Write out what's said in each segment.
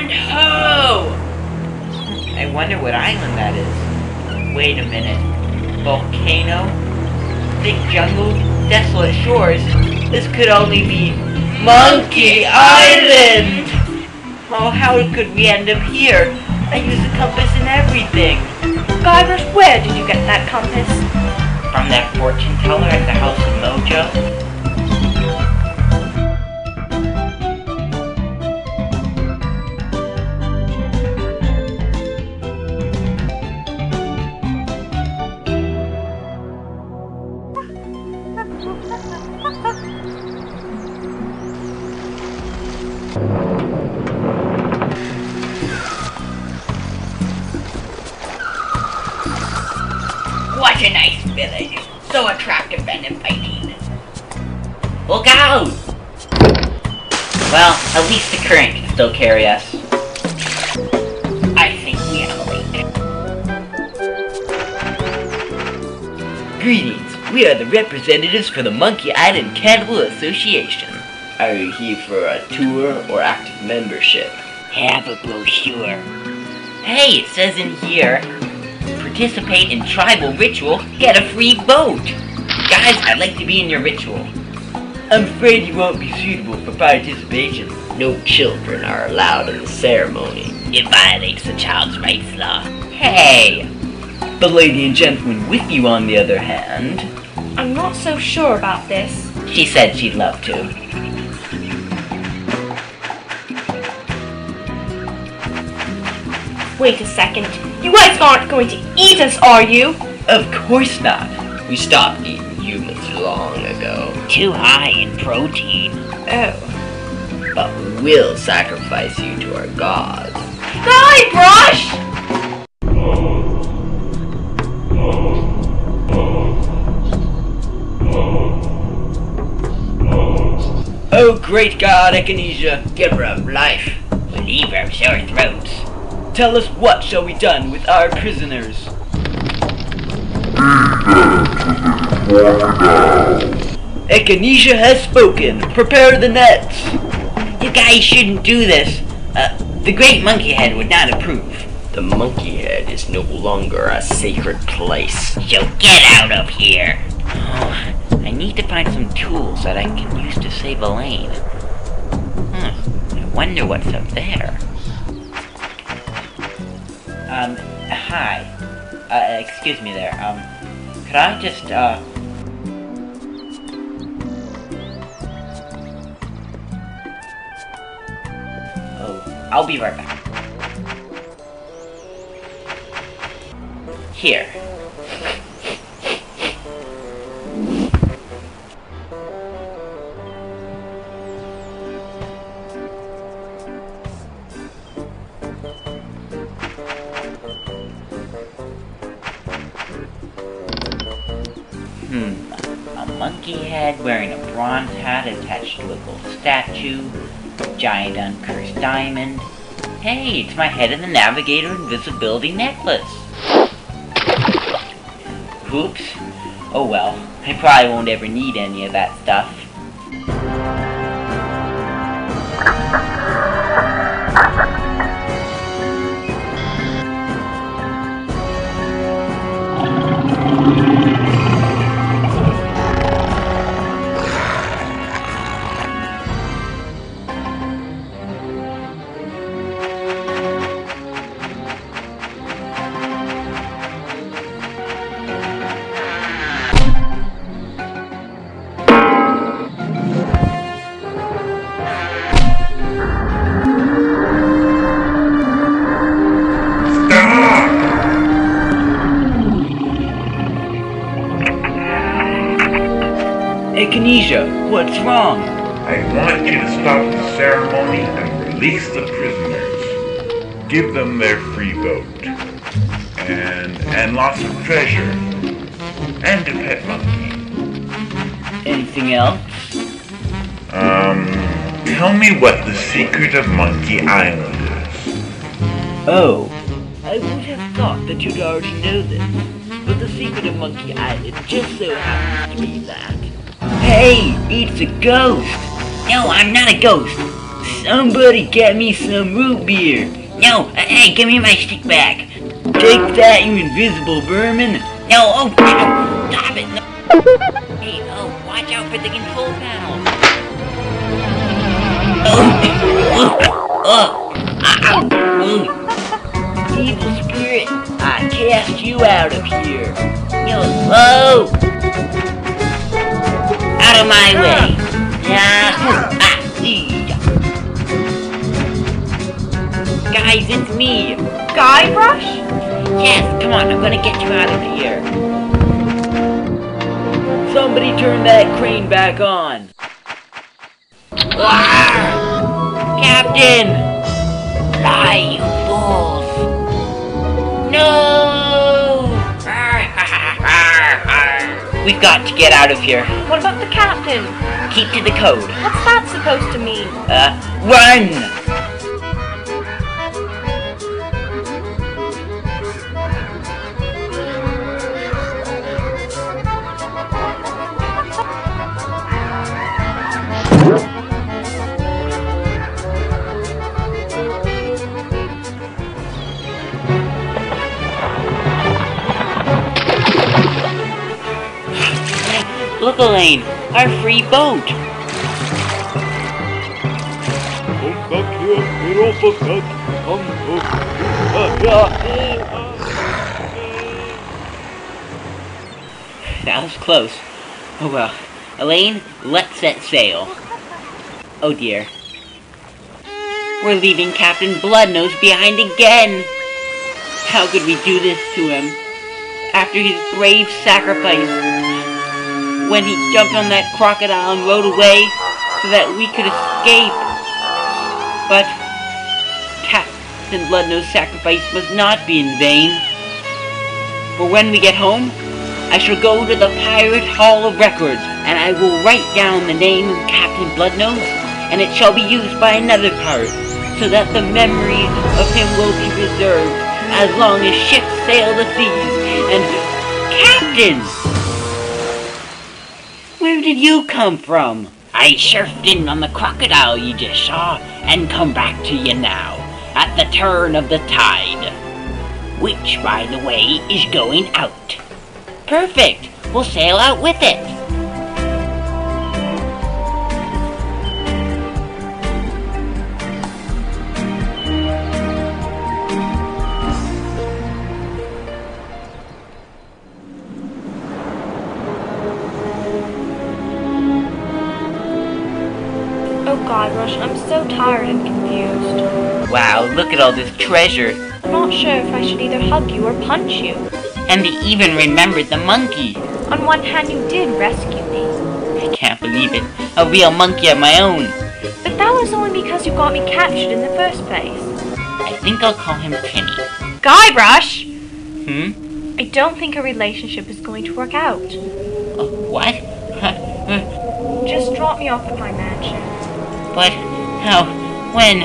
And ho! I wonder what island that is. Wait a minute. Volcano? Thick jungle? Desolate shores? This could only be Monkey Island! Oh, how could we end up here? I use a compass and everything. Guybrush, where did you get that compass? From that fortune teller at the House of Mojo? What a nice village! So attractive and inviting. Look out! Well, at least the current can still carry us. I think we have a lake. Greetings! We are the representatives for the Monkey Island Cannibal Association. Are you here for a tour or active membership? Have a brochure. Hey, it says in here, participate in tribal ritual, get a free boat. Guys, I'd like to be in your ritual. I'm afraid you won't be suitable for participation. No children are allowed in the ceremony. It violates the child's rights law. Hey! The lady and gentleman with you, on the other hand. I'm not so sure about this. She said she'd love to. Wait a second. You guys aren't going to eat us, are you? Of course not. We stopped eating humans long ago. Too high in protein. Oh. But we will sacrifice you to our gods. Guybrush! Oh, great God, Echinacea, giver of life, reliever of sore throats. Tell us what shall be done with our prisoners. Echinacea has spoken. Prepare the nets. You guys shouldn't do this. The Great Monkey Head would not approve. The Monkey Head is no longer a sacred place. So get out of here. Oh, I need to find some tools that I can use to save Elaine. I wonder what's up there. Hi. Excuse me there. Could I just, Oh, I'll be right back. Here. A monkey head wearing a bronze hat attached to a gold statue, a giant uncursed diamond. Hey, it's my Head of the Navigator invisibility necklace. Oops. Oh well, I probably won't ever need any of that stuff. Echinacea, what's wrong? I want you to stop the ceremony and release the prisoners. Give them their free boat. And lots of treasure. And a pet monkey. Anything else? Tell me what the secret of Monkey Island is. Oh, I would have thought that you'd already know this, but the secret of Monkey Island just so happens to be that. Hey, it's a ghost! No, I'm not a ghost! Somebody get me some root beer. No, hey, give me my stick back. Take that, you invisible vermin. No, oh, no, stop it. No. Hey, oh, watch out for the control panel. Evil spirit, I cast you out of here. Yo, whoa! Out of my way. Guys, it's me. Guybrush? Yes, come on, I'm gonna get you out of here. Somebody turn that crane back on. Captain! Fly, you fools! No! We've got to get out of here. What about the captain? Keep to the code. What's that supposed to mean? Run! Look, Elaine, our free boat. Come back here, get off of that. That was close. Oh well. Elaine, let's set sail. Oh dear. We're leaving Captain Bloodnose behind again. How could we do this to him? After his brave sacrifice. When he jumped on that crocodile and rode away so that we could escape. But Captain Bloodnose's sacrifice must not be in vain. For when we get home, I shall go to the Pirate Hall of Records, and I will write down the name of Captain Bloodnose, and it shall be used by another pirate, so that the memory of him will be preserved as long as ships sail the seas. And Captain! Where did you come from? I surfed in on the crocodile you just saw, and come back to you now, at the turn of the tide. Which, by the way, is going out. Perfect! We'll sail out with it! Oh, Guybrush, I'm so tired and confused. Wow, look at all this treasure. I'm not sure if I should either hug you or punch you. And they even remembered the monkey. On one hand, you did rescue me. I can't believe it. A real monkey of my own. But that was only because you got me captured in the first place. I think I'll call him Timmy. Guybrush! Hmm? I don't think a relationship is going to work out. What? Just drop me off at my mansion. But, how? When?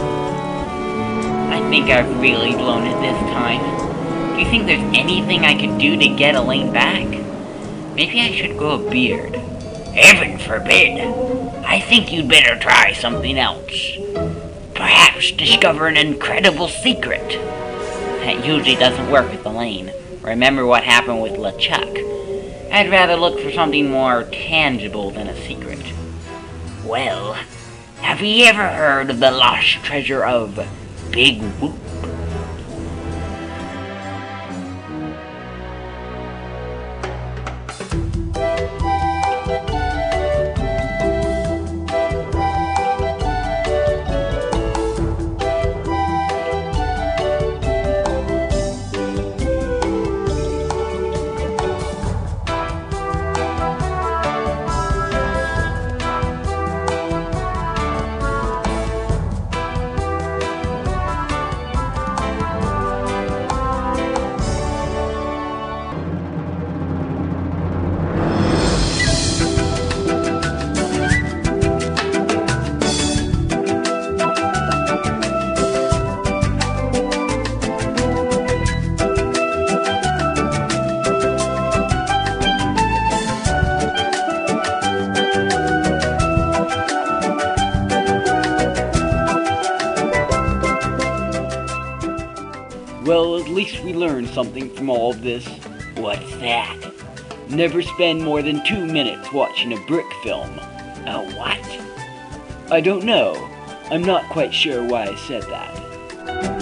I think I've really blown it this time. Do you think there's anything I could do to get Elaine back? Maybe I should grow a beard. Heaven forbid! I think you'd better try something else. Perhaps discover an incredible secret. That usually doesn't work with Elaine. Remember what happened with LeChuck. I'd rather look for something more tangible than a secret. Well, have you ever heard of the lost treasure of Big Whoop? Well, at least we learned something from all of this. What's that? Never spend more than 2 minutes watching a brick film. A what? I don't know. I'm not quite sure why I said that.